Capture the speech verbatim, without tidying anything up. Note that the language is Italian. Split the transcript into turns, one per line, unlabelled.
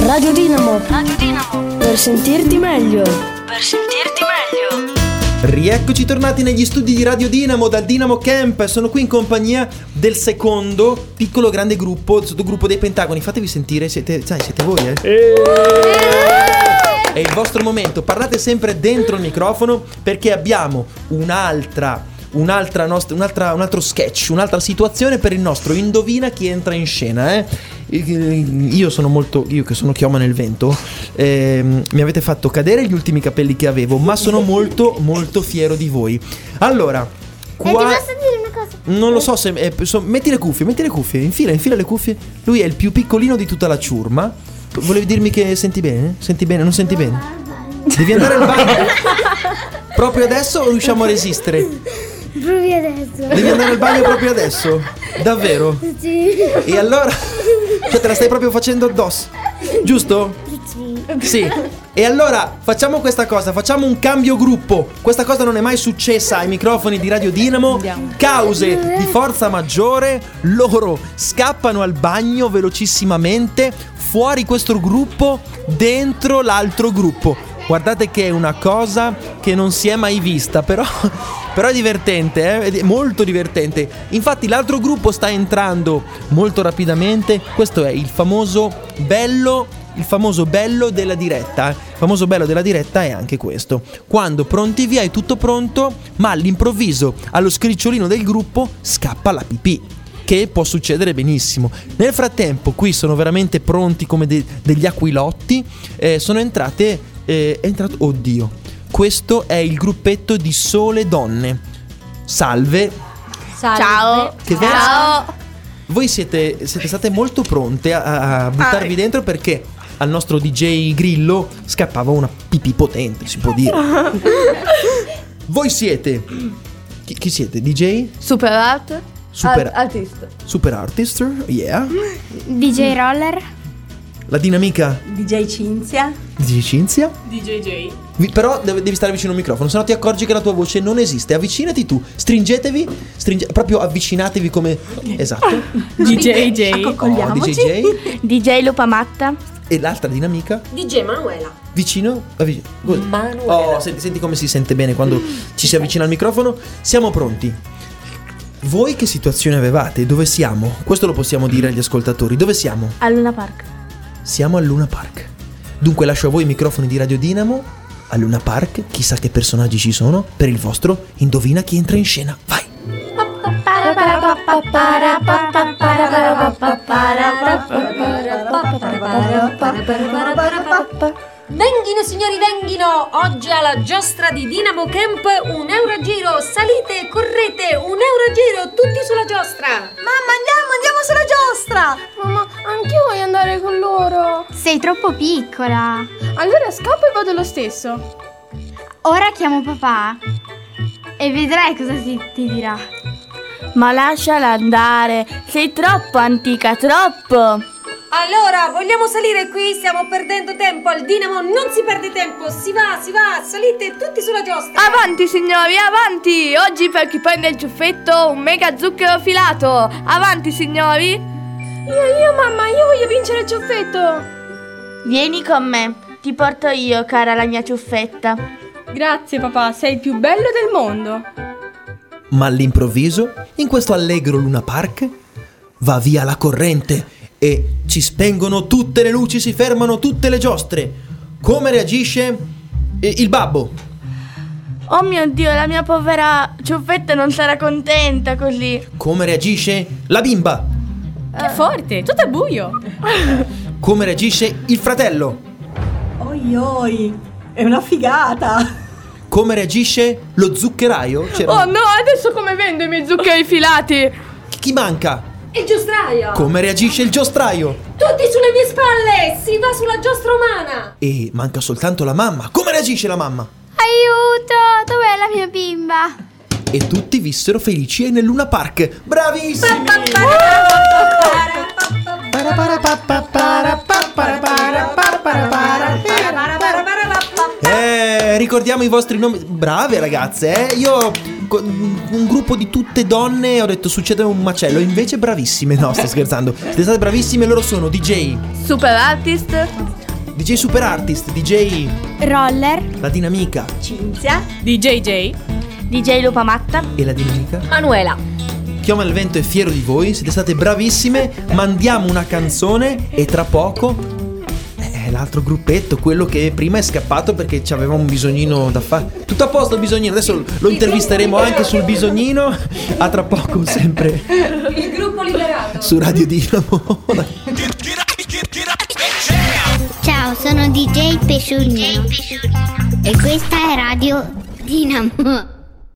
Radio Dinamo. Radio Dinamo. Per sentirti meglio. Per sentirti meglio.
Rieccoci tornati negli studi di Radio Dinamo dal Dinamo Camp. Sono qui in compagnia del secondo piccolo grande gruppo, il sottogruppo dei Pentagoni. Fatevi sentire, siete, sai, siete voi, eh? È il vostro momento. Parlate sempre dentro il microfono, perché abbiamo un'altra Un'altra nostra, un'altra, un altro sketch, un'altra situazione per il nostro Indovina chi entra in scena, eh? Io sono molto, io che sono chioma nel vento, eh, mi avete fatto cadere gli ultimi capelli che avevo, ma sono molto molto fiero di voi. Allora, qua...
E ti posso dire una cosa?
Non lo so se eh, so, metti le cuffie, metti le cuffie, infila, infila le cuffie. Lui è il più piccolino di tutta la ciurma. Volevi dirmi che senti bene? Senti bene, non senti bene? Devi andare al bagno. Proprio adesso o riusciamo a resistere?
Proprio adesso.
Devi andare al bagno proprio adesso? Davvero?
Sì.
E allora? Cioè te la stai proprio facendo addosso? Giusto?
Sì.
Sì. E allora facciamo questa cosa, facciamo un cambio gruppo. Questa cosa non è mai successa ai microfoni di Radio Dinamo. Cause di forza maggiore, loro scappano al bagno velocissimamente, fuori questo gruppo, dentro l'altro gruppo. Guardate che è una cosa che non si è mai vista, però, però è divertente, eh? È molto divertente. Infatti l'altro gruppo sta entrando molto rapidamente. Questo è il famoso bello, il famoso bello della diretta. Il famoso bello della diretta è anche questo: quando pronti via è tutto pronto, ma all'improvviso allo scricciolino del gruppo scappa la pipì, che può succedere benissimo. Nel frattempo qui sono veramente pronti come de- degli aquilotti. eh, Sono entrate È entrato, oddio, questo è il gruppetto di sole donne. Salve.
Salve.
Ciao.
Che ver-
Ciao.
Voi siete, siete state molto pronte a, a buttarvi dentro, perché al nostro D J Grillo scappava una pipì potente, si può dire. Voi siete chi, chi siete? D J?
Super art.
Super,
Artist.
super artist, yeah.
D J Roller.
La dinamica
D J Cinzia.
D J Cinzia.
D J J.
Vi- Però devi devi stare vicino al microfono, sennò ti accorgi che la tua voce non esiste. Avvicinati tu, stringetevi, stringe- proprio avvicinatevi come... Esatto.
D J J.
Oh, D J J.
D J Lupa Matta.
E l'altra dinamica
D J Manuela.
vicino, avvic- così.
Manuela.
Oh, senti, senti come si sente bene quando ci si avvicina al microfono. Siamo pronti. Voi che situazione avevate? Dove siamo? Questo lo possiamo dire agli ascoltatori. Dove siamo?
A Luna Park.
Siamo al Luna Park. Dunque lascio a voi i microfoni di Radio Dinamo. Al Luna Park, chissà che personaggi ci sono per il vostro Indovina chi entra in scena. Vai!
Venghino signori, venghino! Oggi alla giostra di Dinamo Camp un euro a giro. Salite, correte, un euro a giro, tutti sulla giostra.
Mamma, andiamo, andiamo sulla giostra.
Mamma, anch'io voglio andare con loro.
Sei troppo piccola.
Allora scappo e vado lo stesso.
Ora chiamo papà e vedrai cosa si, ti dirà.
Ma lasciala andare. Sei troppo antica, troppo.
Allora, vogliamo salire qui? Stiamo perdendo tempo. Al Dinamo non si perde tempo. Si va, si va. Salite tutti sulla giostra.
Avanti signori, avanti. Oggi per chi prende il ciuffetto un mega zucchero filato. Avanti signori.
Io, io mamma, io voglio vincere il ciuffetto.
Vieni con me. Ti porto io, cara la mia ciuffetta.
Grazie papà, sei il più bello del mondo.
Ma all'improvviso, in questo allegro Luna Park, va via la corrente e ci spengono tutte le luci, si fermano tutte le giostre. Come reagisce eh, il babbo?
Oh mio Dio, la mia povera ciuffetta non sarà contenta così.
Come reagisce la bimba?
Che forte, tutto è buio.
Come reagisce il fratello?
Oi oi, è una figata.
Come reagisce lo zuccheraio? C'era
Oh
un-
no, adesso come vendo i miei zuccheri filati?
Chi manca?
Il giostraio.
Come reagisce il giostraio?
Tutti sulle mie spalle. Si va sulla giostra umana.
E manca soltanto la mamma. Come reagisce la mamma?
Aiuto, dov'è la mia bimba?
E tutti vissero felici nel Luna Park. Bravissimi! Eh, ricordiamo i vostri nomi. Brave ragazze, eh. Io un gruppo di tutte donne, ho detto succede un macello. Invece bravissime, no, sto scherzando. Siete state bravissime, loro sono D J
Super Artist,
D J Super Artist, D J
Roller,
La Dinamica
Cinzia.
D J J.
D J Lupa Matta.
e La Dinamica.
Manuela.
Chioma il Vento è fiero di voi, siete state bravissime. Mandiamo una canzone e tra poco eh, l'altro gruppetto, quello che prima è scappato perché aveva un bisognino da fare. Tutto a posto il bisognino, adesso lo intervisteremo anche sul bisognino. A tra poco, sempre
Il gruppo liberato.
su Radio Dinamo.
Ciao, sono D J Pesciolino e questa è Radio Dinamo.